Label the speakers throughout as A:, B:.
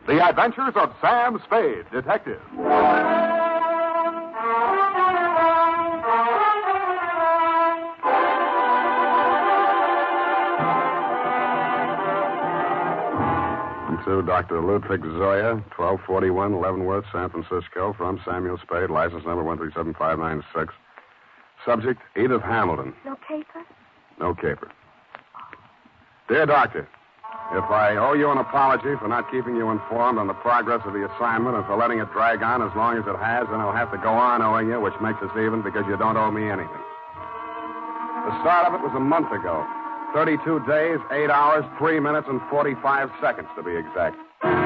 A: The Adventures of Sam Spade, Detective.
B: To Dr. Ludwig Zoya, 1241 Leavenworth, San Francisco, from Samuel Spade, license number 1375596. Subject, Edith Hamilton.
C: No paper?
B: No caper. Dear Doctor, if I owe you an apology for not keeping you informed on the progress of the assignment and for letting it drag on as long as it has, then I'll have to go on owing you, which makes us even because you don't owe me anything. The start of it was a month ago. 32 days, 8 hours, 3 minutes, and 45 seconds, to be exact.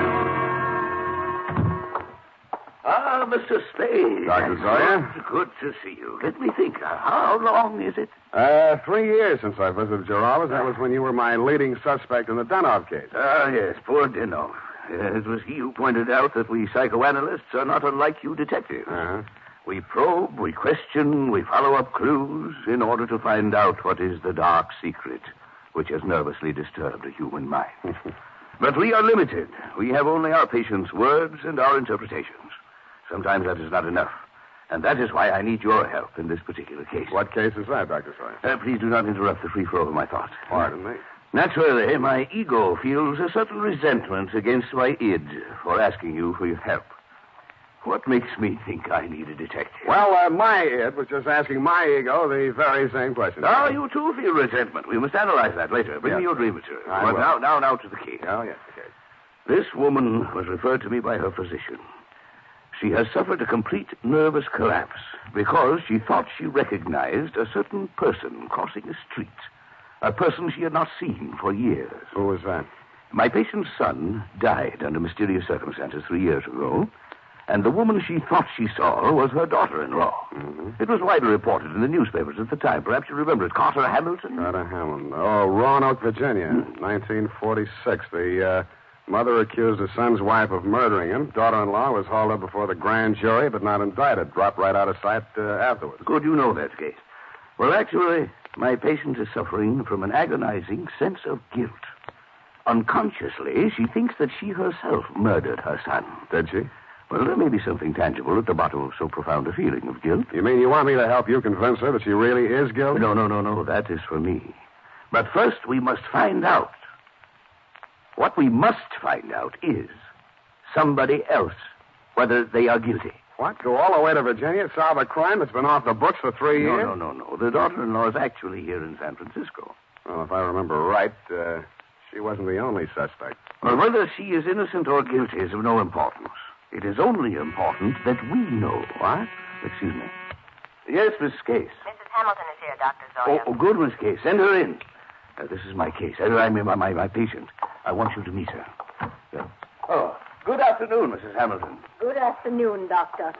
D: Ah, Mr. Spade.
B: Dr. Zoya?
D: Good to see you. Let me think. How long is it?
B: 3 years since I visited your office. That was when you were my leading suspect in the Denov case.
D: Ah, yes, poor Denov. It was he who pointed out that we psychoanalysts are not unlike you detectives.
B: Uh-huh.
D: We probe, we question, we follow up clues in order to find out what is the dark secret which has nervously disturbed a human mind. But we are limited. We have only our patients' words and our interpretations. Sometimes that is not enough. And that is why I need your help in this particular case.
B: What case is that, Dr. Zoya?
D: Please do not interrupt the free flow of my thoughts.
B: Pardon me.
D: Naturally, my ego feels a certain resentment against my id for asking you for your help. What makes me think I need a detective?
B: Well, my id was just asking my ego the very same question.
D: Now, you too feel resentment. We must analyze that later. Bring me your dream material. But now to the case.
B: Oh, yes, okay.
D: This woman was referred to me by her physician. She has suffered a complete nervous collapse because she thought she recognized a certain person crossing a street. A person she had not seen for years.
B: Who was that?
D: My patient's son died under mysterious circumstances 3 years ago, and the woman she thought she saw was her daughter-in-law.
B: Mm-hmm.
D: It was widely reported in the newspapers at the time. Perhaps you remember it. Carter Hamilton?
B: Carter Hamilton. Oh, Roanoke, Virginia, 1946. The mother accused her son's wife of murdering him. Daughter-in-law was hauled up before the grand jury, but not indicted. Dropped right out of sight afterwards.
D: Good, you know that case. Well, actually, my patient is suffering from an agonizing sense of guilt. Unconsciously, she thinks that she herself murdered her son.
B: Did she?
D: Well, there may be something tangible at the bottom of so profound a feeling of guilt.
B: You mean you want me to help you convince her that she really is guilty?
D: No. That is for me. But first, we must find out. What we must find out is somebody else, whether they are guilty.
B: What? Go all the way to Virginia, solve a crime that's been off the books for 3 years?
D: No. The daughter-in-law is actually here in San Francisco.
B: Well, if I remember right, she wasn't the only suspect.
D: Well, whether she is innocent or guilty is of no importance. It is only important that we know.
B: What?
D: Excuse me. Yes, Miss Case.
C: Mrs. Hamilton is here, Dr. Zoya.
D: Oh, good, Miss Case. Send her in. This is my case. I mean, my patient. I want you to meet her. Yeah. Oh, good afternoon, Mrs. Hamilton.
C: Good afternoon, Doctor.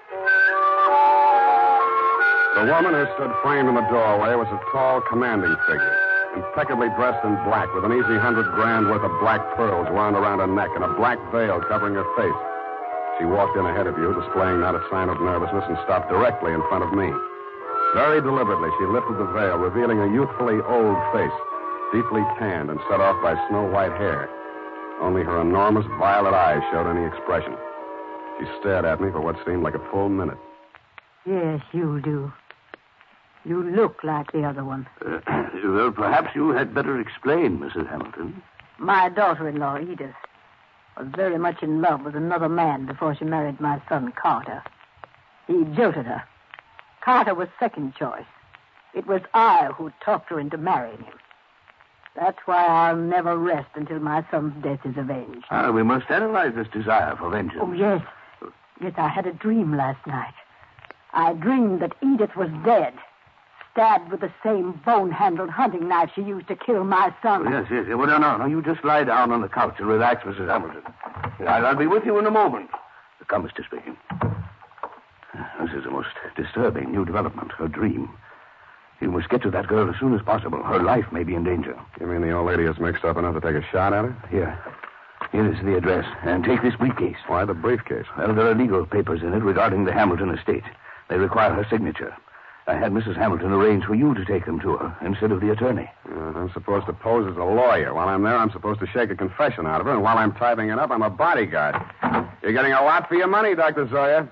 B: The woman who stood framed in the doorway was a tall, commanding figure, impeccably dressed in black, with an easy $100,000 worth of black pearls wound around her neck and a black veil covering her face. She walked in ahead of you, displaying not a sign of nervousness, and stopped directly in front of me. Very deliberately, she lifted the veil, revealing a youthfully old face, deeply tanned and set off by snow-white hair. Only her enormous violet eyes showed any expression. She stared at me for what seemed like a full minute.
E: Yes, you do. You look like the other one.
D: Well, perhaps you had better explain, Mrs. Hamilton.
E: My daughter-in-law, Edith, was very much in love with another man before she married my son, Carter. He jilted her. Carter was second choice. It was I who talked her into marrying him. That's why I'll never rest until my son's death is avenged.
D: We must analyze this desire for vengeance.
E: Oh, yes. Yes, I had a dream last night. I dreamed that Edith was dead, stabbed with the same bone-handled hunting knife she used to kill my son.
D: Oh, yes. Well, no. You just lie down on the couch and relax, Mrs. Hamilton. I'll be with you in a moment. Come, Mr. Speaking. This is a most disturbing new development, her dream. You must get to that girl as soon as possible. Her life may be in danger.
B: You mean the old lady is mixed up enough to take a shot at her?
D: Here is the address. And take this briefcase.
B: Why the briefcase?
D: Well, there are legal papers in it regarding the Hamilton estate. They require her signature. I had Mrs. Hamilton arrange for you to take them to her instead of the attorney.
B: I'm supposed to pose as a lawyer. While I'm there, I'm supposed to shake a confession out of her, and while I'm typing it up, I'm a bodyguard. You're getting a lot for your money, Dr. Zoya.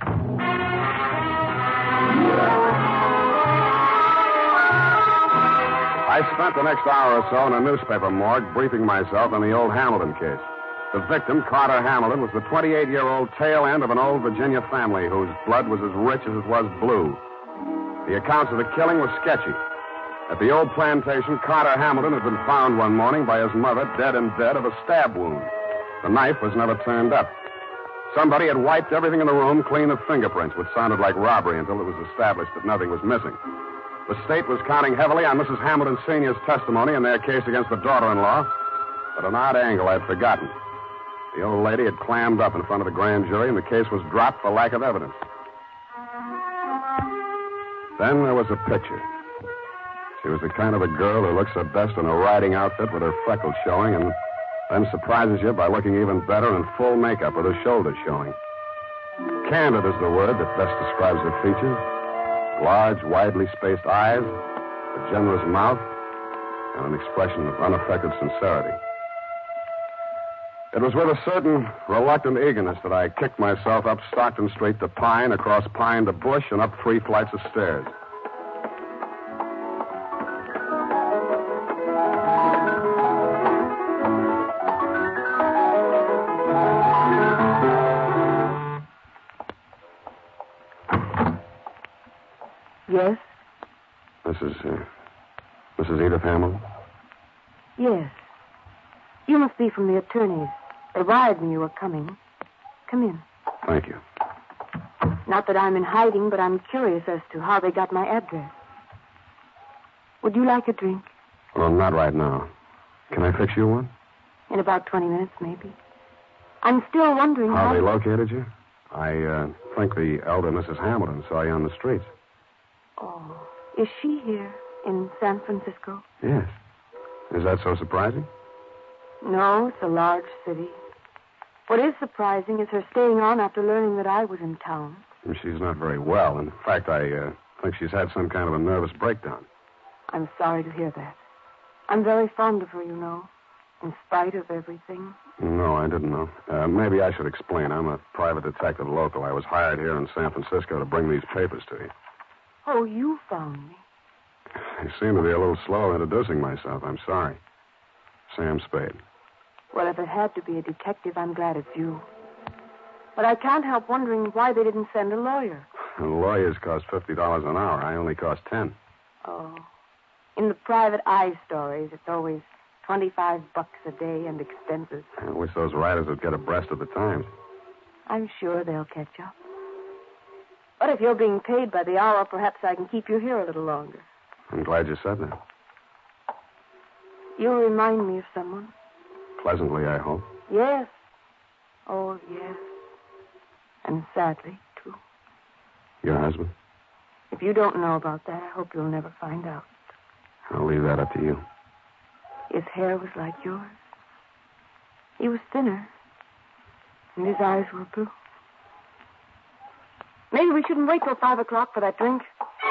B: I spent the next hour or so in a newspaper morgue briefing myself on the old Hamilton case. The victim, Carter Hamilton, was the 28-year-old tail end of an old Virginia family whose blood was as rich as it was blue. The accounts of the killing were sketchy. At the old plantation, Carter Hamilton had been found one morning by his mother, dead in bed of a stab wound. The knife was never turned up. Somebody had wiped everything in the room clean of fingerprints, which sounded like robbery until it was established that nothing was missing. The state was counting heavily on Mrs. Hamilton Sr.'s testimony in their case against the daughter-in-law, but an odd angle I'd forgotten. The old lady had clammed up in front of the grand jury, and the case was dropped for lack of evidence. Then there was a picture. She was the kind of a girl who looks her best in a riding outfit with her freckles showing, and then surprises you by looking even better in full makeup with her shoulders showing. Candid is the word that best describes her features. Large, widely spaced eyes, a generous mouth, and an expression of unaffected sincerity. It was with a certain reluctant eagerness that I kicked myself up Stockton Street to Pine, across Pine to Bush, and up 3 flights of stairs.
E: Yes?
B: Mrs. Edith Hamilton?
E: Yes. You must be from the attorneys. They wired me you were coming. Come in.
B: Thank you.
E: Not that I'm in hiding, but I'm curious as to how they got my address. Would you like a drink?
B: Well, not right now. Can I fix you one?
E: In about 20 minutes, maybe. I'm still wondering
B: how they located you? I think the elder Mrs. Hamilton saw you on the streets.
E: Oh, is she here in San Francisco?
B: Yes. Is that so surprising?
E: No, it's a large city. What is surprising is her staying on after learning that I was in town.
B: She's not very well. In fact, I think she's had some kind of a nervous breakdown.
E: I'm sorry to hear that. I'm very fond of her, you know, in spite of everything.
B: No, I didn't know. Maybe I should explain. I'm a private detective local. I was hired here in San Francisco to bring these papers to you.
E: Oh, you found me.
B: I seem to be a little slow introducing myself. I'm sorry. Sam Spade.
E: Well, if it had to be a detective, I'm glad it's you. But I can't help wondering why they didn't send a lawyer.
B: Lawyers cost $50 an hour. I only cost 10.
E: Oh. In the private eye stories, it's always $25 a day and expenses.
B: I wish those writers would get abreast of the times.
E: I'm sure they'll catch up. But if you're being paid by the hour, perhaps I can keep you here a little longer.
B: I'm glad you said that.
E: You remind me of someone.
B: Pleasantly, I hope.
E: Yes. Oh, yes. And sadly, too.
B: Your husband?
E: If you don't know about that, I hope you'll never find out.
B: I'll leave that up to you.
E: His hair was like yours. He was thinner. And his eyes were blue. Maybe we shouldn't wait till 5 o'clock for that drink.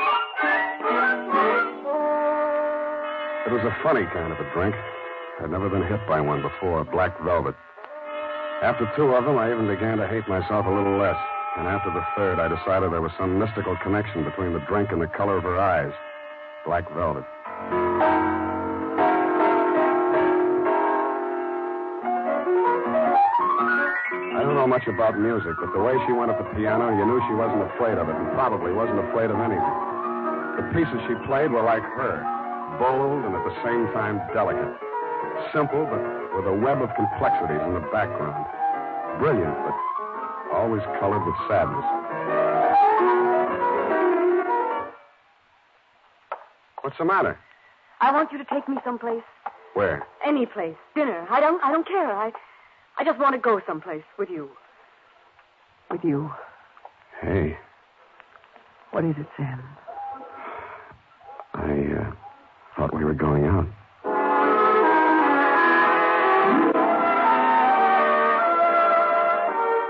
B: It was a funny kind of a drink. I'd never been hit by one before, black velvet. After 2 of them, I even began to hate myself a little less. And after the third, I decided there was some mystical connection between the drink and the color of her eyes. Black velvet. I don't know much about music, but the way she went at the piano, you knew she wasn't afraid of it, and probably wasn't afraid of anything. The pieces she played were like her, bold and at the same time delicate. Simple, but with a web of complexities in the background. Brilliant, but always colored with sadness. What's the matter?
E: I want you to take me someplace.
B: Where?
E: Any place. Dinner. I don't care. I just want to go someplace with you. With you.
B: Hey.
E: What is it, Sam?
B: I thought we were going out.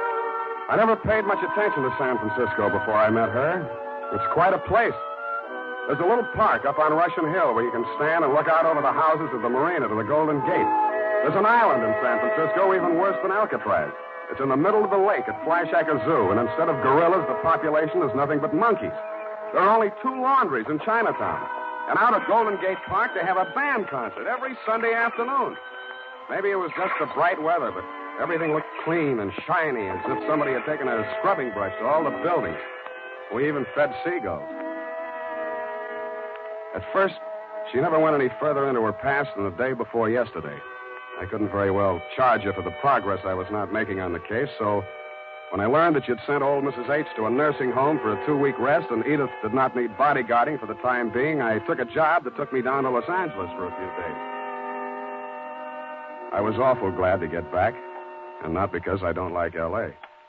B: I never paid much attention to San Francisco before I met her. It's quite a place. There's a little park up on Russian Hill where you can stand and look out over the houses of the marina to the Golden Gate. There's an island in San Francisco even worse than Alcatraz. It's in the middle of the lake at Flashacker Zoo, and instead of gorillas, the population is nothing but monkeys. There are only 2 laundries in Chinatown. And out at Golden Gate Park, they have a band concert every Sunday afternoon. Maybe it was just the bright weather, but everything looked clean and shiny, as if somebody had taken a scrubbing brush to all the buildings. We even fed seagulls. At first, she never went any further into her past than the day before yesterday. I couldn't very well charge her for the progress I was not making on the case, so when I learned that you'd sent old Mrs. H to a nursing home for a 2-week rest and Edith did not need bodyguarding for the time being, I took a job that took me down to Los Angeles for a few days. I was awful glad to get back, and not because I don't like L.A.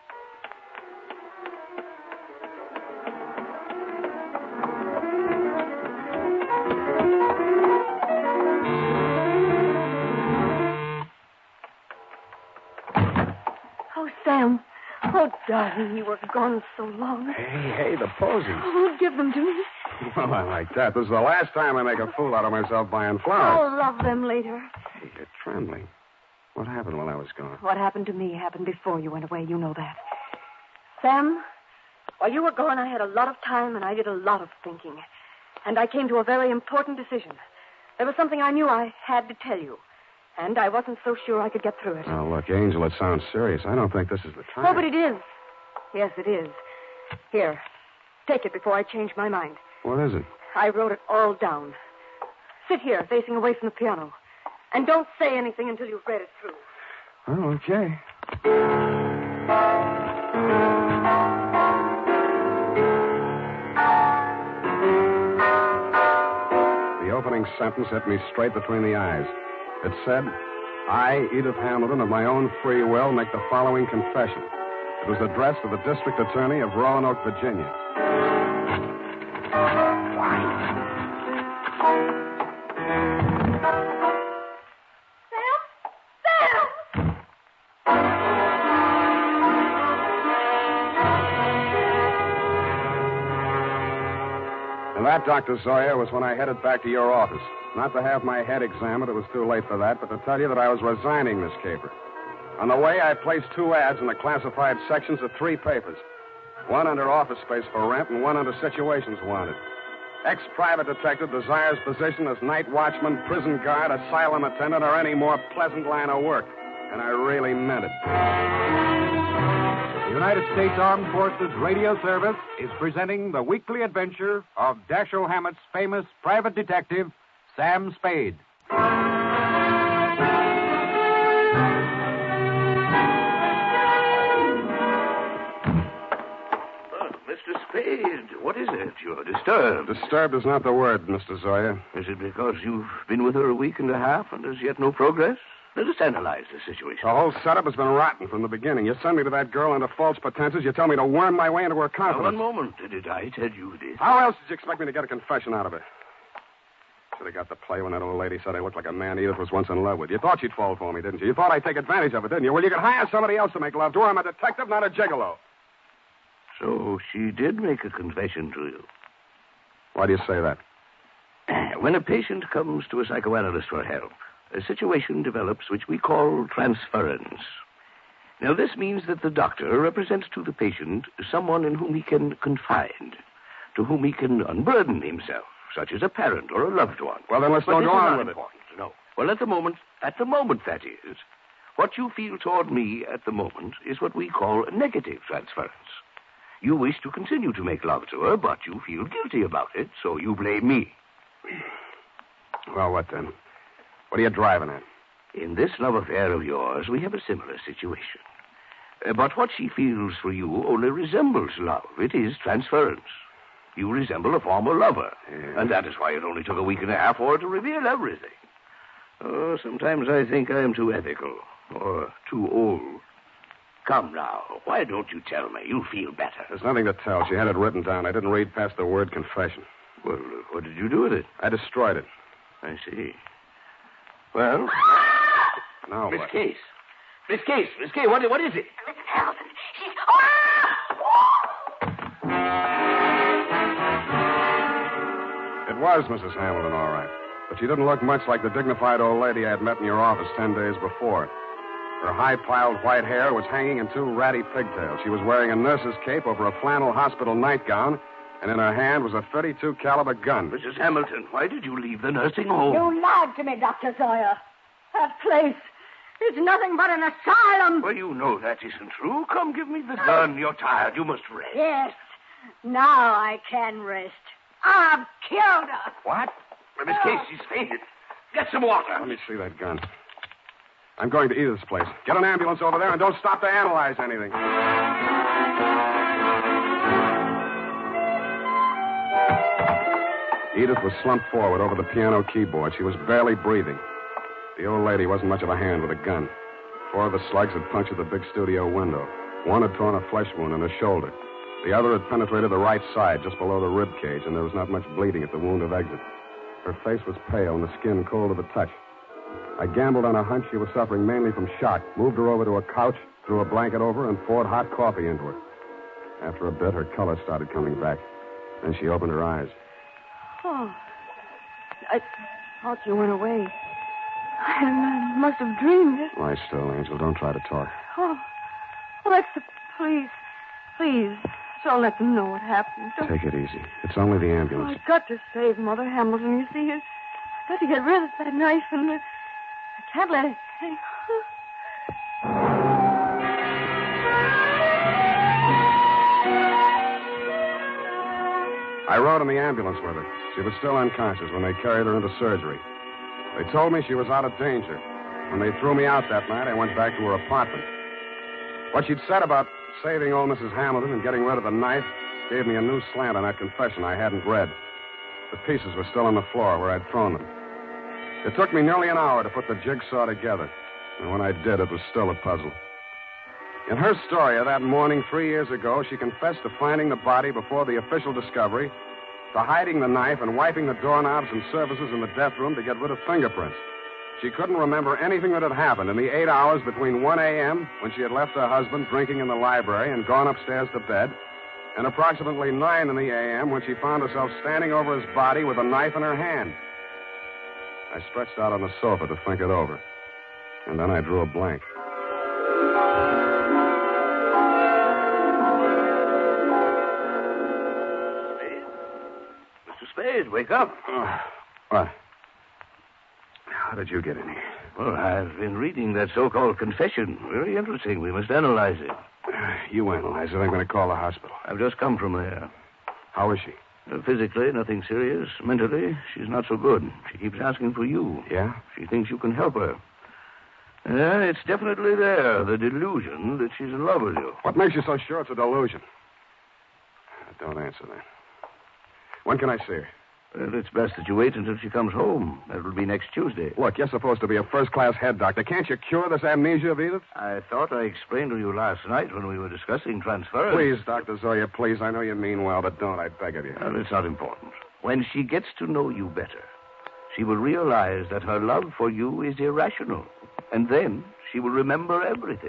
C: Oh, Sam. Oh, darling, you were gone so long.
B: Hey, the posies.
C: Oh, give them to me.
B: Well, I like that. This is the last time I make a fool out of myself buying flowers.
C: I'll love them later.
B: Hey, you're trembling. What happened while I was gone?
C: What happened to me happened before you went away. You know that. Sam, while you were gone, I had a lot of time and I did a lot of thinking. And I came to a very important decision. There was something I knew I had to tell you. And I wasn't so sure I could get through it.
B: Oh, look, Angel, it sounds serious. I don't think this is the time.
C: Oh, but it is. Yes, it is. Here, take it before I change my mind.
B: What is it?
C: I wrote it all down. Sit here, facing away from the piano. And don't say anything until you've read it through.
B: Oh, okay. The opening sentence hit me straight between the eyes. It said, I, Edith Hamilton, of my own free will, make the following confession. It was addressed to the District Attorney of Roanoke, Virginia. And that, Dr. Zoya, was when I headed back to your office. Not to have my head examined, it was too late for that, but to tell you that I was resigning Miss Caper. On the way, I placed 2 ads in the classified sections of 3 papers. One under office space for rent and one under situations wanted. Ex-private detective desires position as night watchman, prison guard, asylum attendant, or any more pleasant line of work. And I really meant it.
A: The United States Armed Forces Radio Service is presenting the weekly adventure of Dashiell Hammett's famous private detective, Sam Spade.
D: Mr. Spade, what is it? You're disturbed.
B: Disturbed is not the word, Mr. Zoya.
D: Is it because you've been with her a week and a half and there's yet no progress? Let us analyze the situation.
B: The whole setup has been rotten from the beginning. You send me to that girl under false pretenses. You tell me to worm my way into her confidence.
D: Now, one moment. Did I tell you this?
B: How else did you expect me to get a confession out of her? Should have got the play when that old lady said I looked like a man Edith was once in love with. You thought she'd fall for me, didn't you? You thought I'd take advantage of it, didn't you? Well, you could hire somebody else to make love to her. I'm a detective, not a gigolo.
D: So she did make a confession to you.
B: Why do you say that?
D: When a patient comes to a psychoanalyst for help, a situation develops which we call transference. Now, this means that the doctor represents to the patient someone in whom he can confide, to whom he can unburden himself, such as a parent or a loved one.
B: Well, then let's not go on with it.
D: No. Well, at the moment, that is, what you feel toward me at the moment is what we call negative transference. You wish to continue to make love to her, but you feel guilty about it, so you blame me.
B: Well, what then? What are you driving at?
D: In this love affair of yours, we have a similar situation. But what she feels for you only resembles love. It is transference. You resemble a former lover.
B: Yeah.
D: And that is why it only took a week and a half for her to reveal everything. Oh, sometimes I think I am too ethical or too old. Come now, why don't you tell me? You'll feel better.
B: There's nothing to tell. She had it written down. I didn't read past the word confession.
D: Well, what did you do with it?
B: I destroyed it.
D: I see. Well,
B: Now
D: Miss
B: what?
D: Case. Miss Case, what is it?
C: Mrs. Hamilton, she's...
B: was Mrs. Hamilton, all right. But she didn't look much like the dignified old lady I had met in your office 10 days before. Her high-piled white hair was hanging in 2 ratty pigtails. She was wearing a nurse's cape over a flannel hospital nightgown, and in her hand was a .32 caliber gun.
D: Mrs. Hamilton, why did you leave the nursing home?
E: You lied to me, Dr. Sawyer. That place is nothing but an asylum.
D: Well, you know that isn't true. Come, give me the gun. You're tired. You must rest.
E: Yes. Now I can rest. I've killed her.
D: What? Well, Miss Casey's fainted. Get some water.
B: Let me see that gun. I'm going to Edith's place. Get an ambulance over there and don't stop to analyze anything. Edith was slumped forward over the piano keyboard. She was barely breathing. The old lady wasn't much of a hand with a gun. 4 of the slugs had punctured the big studio window. 1 had torn a flesh wound in her shoulder. The other had penetrated the right side, just below the rib cage, and there was not much bleeding at the wound of exit. Her face was pale and the skin cold to the touch. I gambled on a hunch she was suffering mainly from shock, moved her over to a couch, threw a blanket over her, and poured hot coffee into her. After a bit, her color started coming back. Then she opened her eyes.
C: Oh, I thought you went away. I must have dreamed it.
B: Lie still, Angel. Don't try to talk.
C: Oh, that's the... Please, don't let them know what happened. Don't...
B: Take it easy. It's only the ambulance.
C: I've got to save Mother Hamilton. You see, I've got to get rid of that knife, and I can't let it hang.
B: I rode in the ambulance with her. She was still unconscious when they carried her into surgery. They told me she was out of danger. When they threw me out that night, I went back to her apartment. What she'd said about saving old Mrs. Hamilton and getting rid of the knife gave me a new slant on that confession I hadn't read. The pieces were still on the floor where I'd thrown them. It took me nearly an hour to put the jigsaw together. And when I did, it was still a puzzle. In her story of that morning 3 years ago, she confessed to finding the body before the official discovery, to hiding the knife and wiping the doorknobs and surfaces in the death room to get rid of fingerprints. She couldn't remember anything that had happened in the 8 hours between 1 a.m., when she had left her husband drinking in the library and gone upstairs to bed, and approximately 9 in the a.m., when she found herself standing over his body with a knife in her hand. I stretched out on the sofa to think it over, and then I drew a blank.
D: Spade, wake up.
B: What? How did you get in here?
D: Well, I've been reading that so-called confession. Very interesting. We must analyze it.
B: You analyze it. I'm going to call the hospital.
D: I've just come from there.
B: How is she?
D: Physically, nothing serious. Mentally, she's not so good. She keeps asking for you.
B: Yeah?
D: She thinks you can help her. It's definitely there, the delusion that she's in love with you.
B: What makes you so sure it's a delusion? Don't answer that. When can I see her?
D: Well, it's best that you wait until she comes home. That will be next Tuesday.
B: Look, you're supposed to be a first-class head doctor. Can't you cure this amnesia of Edith's?
D: I thought I explained to you last night when we were discussing transference.
B: Please, Dr. Zoya, please. I know you mean well, but don't, I beg of you.
D: Well, it's not important. When she gets to know you better, she will realize that her love for you is irrational. And then she will remember everything.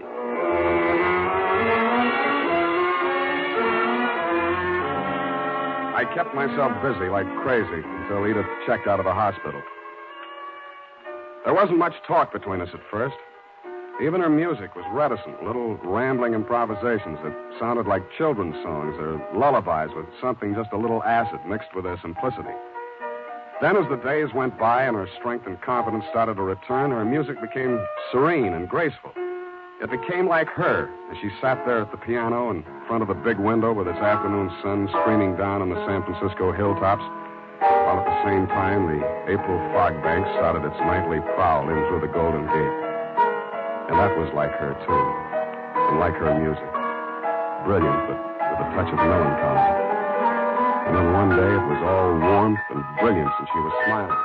B: I kept myself busy like crazy until Edith checked out of the hospital. There wasn't much talk between us at first. Even her music was reticent, little rambling improvisations that sounded like children's songs or lullabies with something just a little acid mixed with their simplicity. Then as the days went by and her strength and confidence started to return, her music became serene and graceful. It became like her as she sat there at the piano in front of the big window with its afternoon sun streaming down on the San Francisco hilltops, while at the same time the April fog bank started its nightly prowl in through the Golden Gate. And that was like her, too, and like her music. Brilliant, but with a touch of melancholy. And then one day it was all warmth and brilliance, and she was smiling.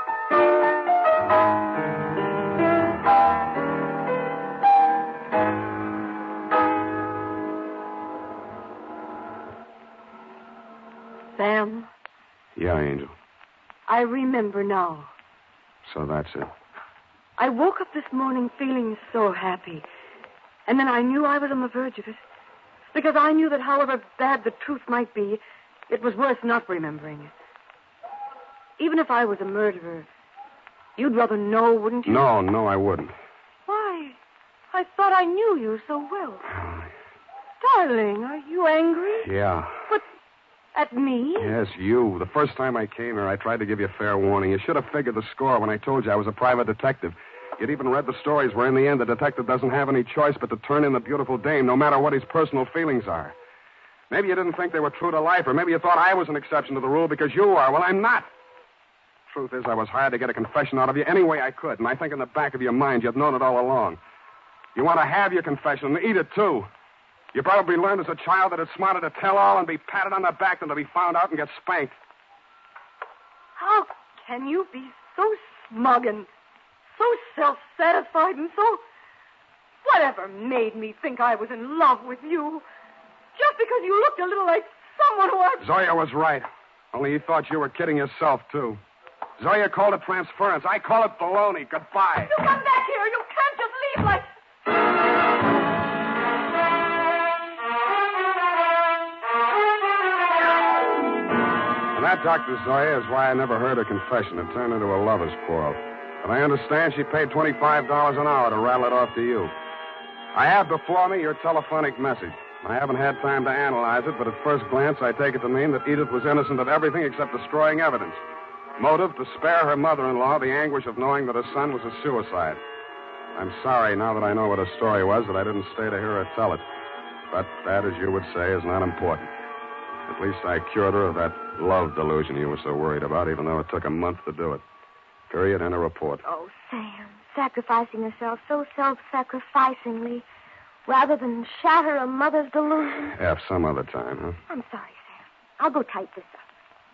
C: Sam?
B: Yeah, Angel.
C: I remember now.
B: So that's it.
C: I woke up this morning feeling so happy. And then I knew I was on the verge of it. Because I knew that however bad the truth might be, it was worth not remembering it. Even if I was a murderer, you'd rather know, wouldn't you?
B: No, I wouldn't.
C: Why? I thought I knew you so well. Darling, are you angry?
B: Yeah.
C: But at me?
B: Yes, you. The first time I came here, I tried to give you fair warning. You should have figured the score when I told you I was a private detective. You'd even read the stories where in the end the detective doesn't have any choice but to turn in the beautiful dame, no matter what his personal feelings are. Maybe you didn't think they were true to life, or maybe you thought I was an exception to the rule because you are. Well, I'm not. Truth is, I was hired to get a confession out of you any way I could, and I think in the back of your mind you've known it all along. You want to have your confession and eat it, too. You probably learned as a child that it's smarter to tell all and be patted on the back than to be found out and get spanked.
C: How can you be so smug and so self-satisfied and so... Whatever made me think I was in love with you? Just because you looked a little like someone who I...
B: Zoya was right. Only you thought you were kidding yourself, too. Zoya called it transference. I call it baloney. Goodbye.
C: You come back here. You can't just leave like...
B: And that, Dr. Zoya, is why I never heard her confession. It turned into a lover's quarrel. But I understand she paid $25 an hour to rattle it off to you. I have before me your telephonic message. I haven't had time to analyze it, but at first glance, I take it to mean that Edith was innocent of everything except destroying evidence. Motive, to spare her mother-in-law the anguish of knowing that her son was a suicide. I'm sorry, now that I know what her story was, that I didn't stay to hear her tell it. But that, as you would say, is not important. At least I cured her of that love delusion you were so worried about, even though it took a month to do it. Period, and a report.
F: Oh, Sam, sacrificing herself so self-sacrificingly, rather than shatter a mother's delusion.
B: Yeah, some other time, huh?
F: I'm sorry, Sam. I'll go type this up.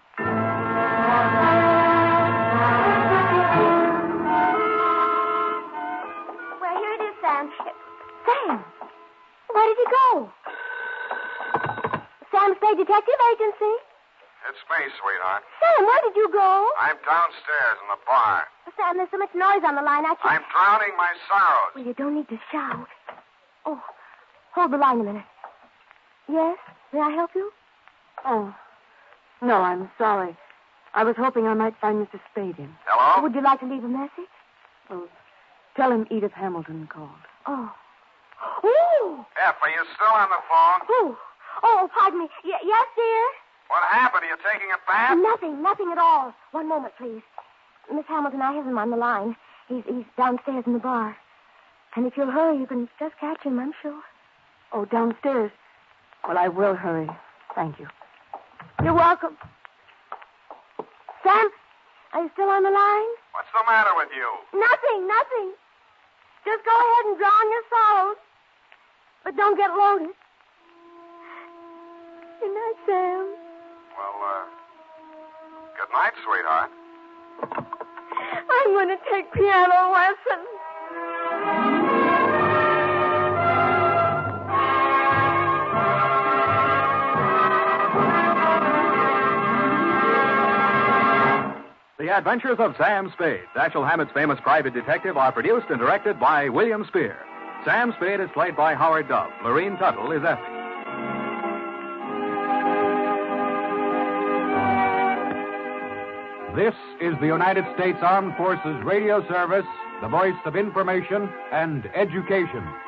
F: Well, here it is, Sam. Sam, where did you go? Sam Spade Detective Agency.
B: It's me, sweetheart.
F: Sam, where did you go?
B: I'm downstairs in the bar.
F: Sam, there's so much noise on the line, I can't...
B: I'm drowning my sorrows.
F: Well, you don't need to shout. Oh, hold the line a minute. Yes? May I help you?
C: Oh, no, I'm sorry. I was hoping I might find Mr. Spade in.
B: Hello?
F: Would you like to leave a message?
C: Oh, tell him Edith Hamilton called.
F: Oh. Ooh!
B: F, are you still on the phone?
F: Ooh. Oh, pardon me. Yes, dear?
B: What happened? Are you taking a bath?
F: Nothing at all. One moment, please. Miss Hamilton, I have him on the line. He's downstairs in the bar. And if you'll hurry, you can just catch him, I'm sure.
C: Oh, downstairs. Well, I will hurry. Thank you.
F: You're welcome. Sam, are you still on the line?
B: What's the matter with you?
F: Nothing. Just go ahead and drown your sorrows. But don't get loaded. Good night, Sam.
B: Well, good night, sweetheart.
F: I'm going to take piano lessons.
A: The Adventures of Sam Spade, Dashiell Hammett's famous private detective, are produced and directed by William Spear. Sam Spade is played by Howard Dove. Lorene Tuttle is Effie. This is the United States Armed Forces Radio Service, the voice of information and education.